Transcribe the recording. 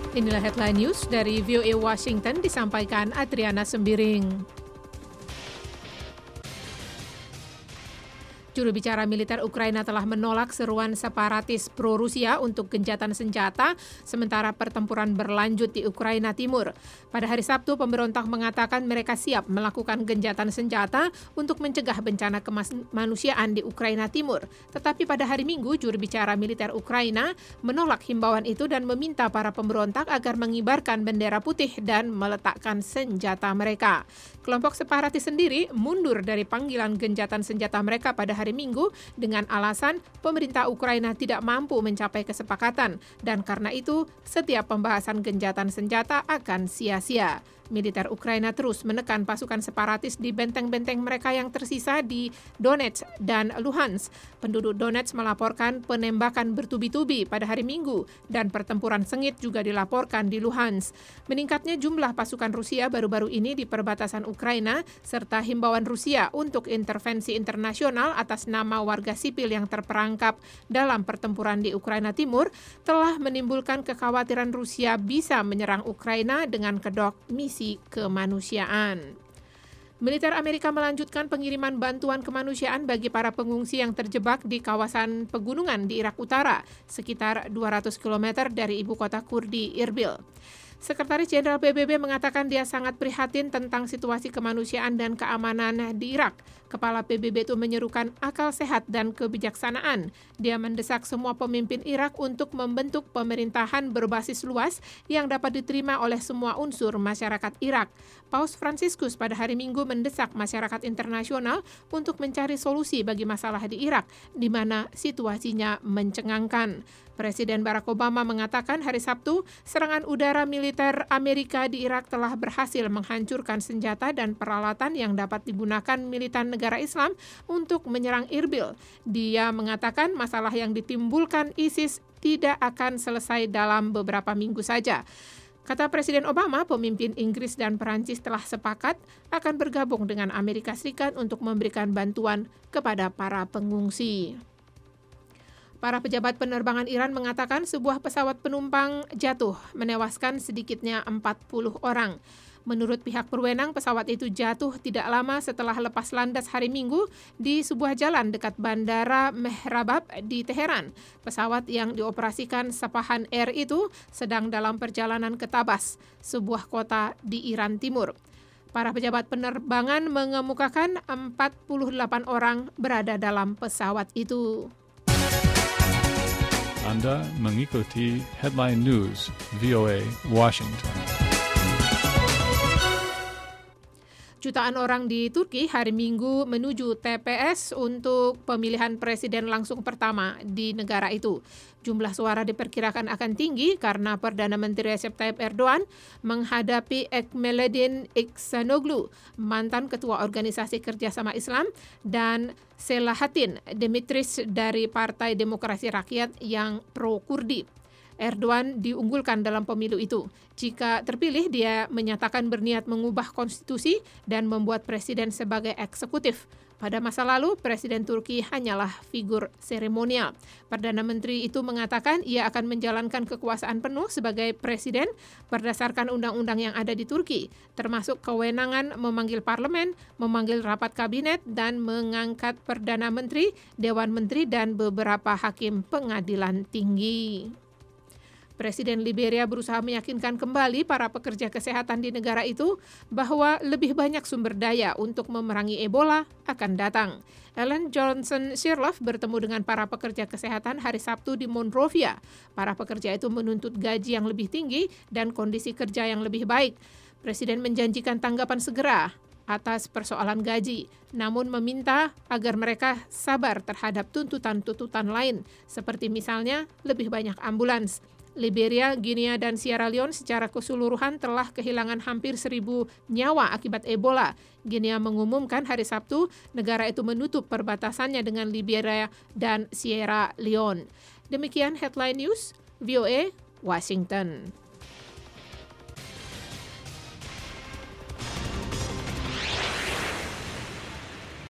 Inilah headline news dari VOA Washington disampaikan Adriana Sembiring. Juru bicara militer Ukraina telah menolak seruan separatis pro-Rusia untuk gencatan senjata sementara pertempuran berlanjut di Ukraina Timur. Pada hari Sabtu, pemberontak mengatakan mereka siap melakukan gencatan senjata untuk mencegah bencana kemanusiaan di Ukraina Timur. Tetapi pada hari Minggu, juru bicara militer Ukraina menolak himbauan itu dan meminta para pemberontak agar mengibarkan bendera putih dan meletakkan senjata mereka. Kelompok separatis sendiri mundur dari panggilan gencatan senjata mereka pada hari Minggu dengan alasan pemerintah Ukraina tidak mampu mencapai kesepakatan dan karena itu setiap pembahasan gencatan senjata akan sia-sia. Militer Ukraina terus menekan pasukan separatis di benteng-benteng mereka yang tersisa di Donetsk dan Luhansk. Penduduk Donetsk melaporkan penembakan bertubi-tubi pada hari Minggu dan pertempuran sengit juga dilaporkan di Luhansk. Meningkatnya jumlah pasukan Rusia baru-baru ini di perbatasan Ukraina serta himbauan Rusia untuk intervensi internasional atas nama warga sipil yang terperangkap dalam pertempuran di Ukraina Timur telah menimbulkan kekhawatiran Rusia bisa menyerang Ukraina dengan kedok misi kemanusiaan. Militer Amerika melanjutkan pengiriman bantuan kemanusiaan bagi para pengungsi yang terjebak di kawasan pegunungan di Irak Utara, sekitar 200 km dari ibu kota Kurdi, Irbil. Sekretaris Jenderal PBB mengatakan dia sangat prihatin tentang situasi kemanusiaan dan keamanan di Irak. Kepala PBB itu menyerukan akal sehat dan kebijaksanaan. Dia mendesak semua pemimpin Irak untuk membentuk pemerintahan berbasis luas yang dapat diterima oleh semua unsur masyarakat Irak. Paus Fransiskus pada hari Minggu mendesak masyarakat internasional untuk mencari solusi bagi masalah di Irak, di mana situasinya mencengangkan. Presiden Barack Obama mengatakan hari Sabtu, serangan udara militer Amerika di Irak telah berhasil menghancurkan senjata dan peralatan yang dapat digunakan militan negara Islam untuk menyerang Irbil. Dia mengatakan masalah yang ditimbulkan ISIS tidak akan selesai dalam beberapa minggu saja. Kata Presiden Obama, pemimpin Inggris dan Perancis telah sepakat akan bergabung dengan Amerika Serikat untuk memberikan bantuan kepada para pengungsi. Para pejabat penerbangan Iran mengatakan sebuah pesawat penumpang jatuh, menewaskan sedikitnya 40 orang. Menurut pihak berwenang, pesawat itu jatuh tidak lama setelah lepas landas hari Minggu di sebuah jalan dekat Bandara Mehrabad di Teheran. Pesawat yang dioperasikan Sepahan Air itu sedang dalam perjalanan ke Tabas, sebuah kota di Iran Timur. Para pejabat penerbangan mengemukakan 48 orang berada dalam pesawat itu. Anda mengikuti Headline News VOA Washington. Jutaan orang di Turki hari Minggu menuju TPS untuk pemilihan presiden langsung pertama di negara itu. Jumlah suara diperkirakan akan tinggi karena Perdana Menteri Recep Tayyip Erdogan menghadapi Ekmeledin İhsanoglu, mantan Ketua Organisasi Kerjasama Islam, dan Selahattin Demirtas dari Partai Demokrasi Rakyat yang pro-Kurdi. Erdogan diunggulkan dalam pemilu itu. Jika terpilih, dia menyatakan berniat mengubah konstitusi dan membuat presiden sebagai eksekutif. Pada masa lalu, Presiden Turki hanyalah figur seremonial. Perdana Menteri itu mengatakan ia akan menjalankan kekuasaan penuh sebagai presiden berdasarkan undang-undang yang ada di Turki, termasuk kewenangan memanggil parlemen, memanggil rapat kabinet, dan mengangkat Perdana Menteri, Dewan Menteri, dan beberapa hakim pengadilan tinggi. Presiden Liberia berusaha meyakinkan kembali para pekerja kesehatan di negara itu bahwa lebih banyak sumber daya untuk memerangi Ebola akan datang. Ellen Johnson Sirleaf bertemu dengan para pekerja kesehatan hari Sabtu di Monrovia. Para pekerja itu menuntut gaji yang lebih tinggi dan kondisi kerja yang lebih baik. Presiden menjanjikan tanggapan segera atas persoalan gaji, namun meminta agar mereka sabar terhadap tuntutan-tuntutan lain, seperti misalnya lebih banyak ambulans. Liberia, Guinea, dan Sierra Leone secara keseluruhan telah kehilangan hampir 1.000 nyawa akibat Ebola. Guinea mengumumkan hari Sabtu negara itu menutup perbatasannya dengan Liberia dan Sierra Leone. Demikian Headline News, VOA, Washington.